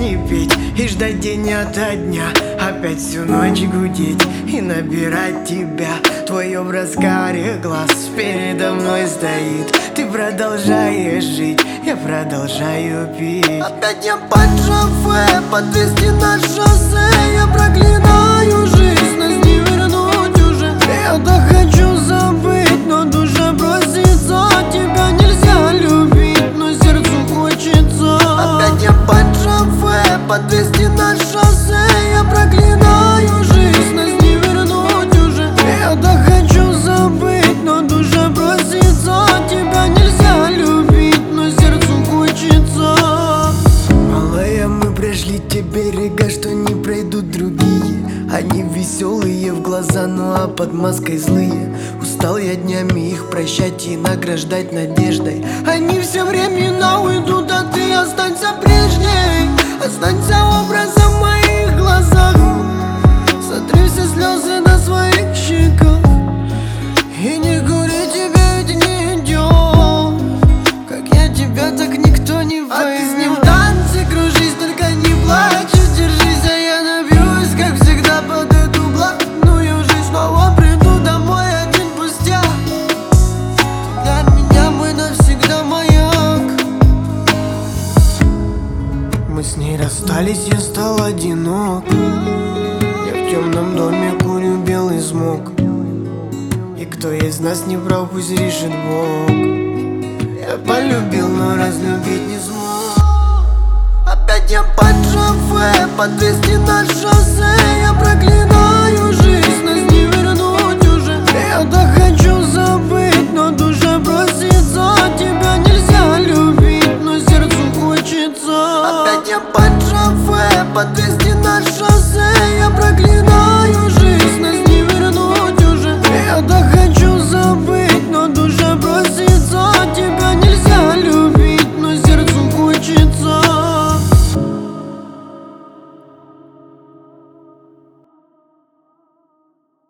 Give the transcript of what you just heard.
песни петь и ждать день ото дня. Опять всю ночь гудеть и набирать тебя. Твой образ карих глаз передо мной стоит. Ты продолжаешь жить, я продолжаю пить. Опять я под шофе, подвести на шоссе. Я проклинаю жизнь, нас не вернуть уже. Я так хочу забыть, но душа просится. Тебя нельзя любить, но сердцу хочется. Опять я под шофе, подвести на шоссе. Я проклинаю жизнь, нас не вернуть уже. Я так хочу забыть, но душа просится. Тебя нельзя любить, но сердцу хочется. Малая, мы прошли те берега, что не пройдут другие. Они веселые в глаза, ну а под маской злые. Устал я днями их прощать и награждать надеждой. Они все времена уйдут, а ты останься прежней. Останься образом в моих глазах. Сотри все слезы на своих щеках. И не говори, тебе ведь не идет. Как я тебя, так никто не поймет. А ты с ним в танце кружись, только не плачь. Держись, а я набьюсь, как всегда, под эту блатную жизнь. Снова приду домой, один пустяк. Для меня мы навсегда маяк. Мы с ней расстались, я стал одинок. Я в темном доме курю белый смог. И кто из нас не прав, пусть решит Бог. Я полюбил, но разлюбить не смог. Опять я под шофе, подвести на шоссе. Я проклинаю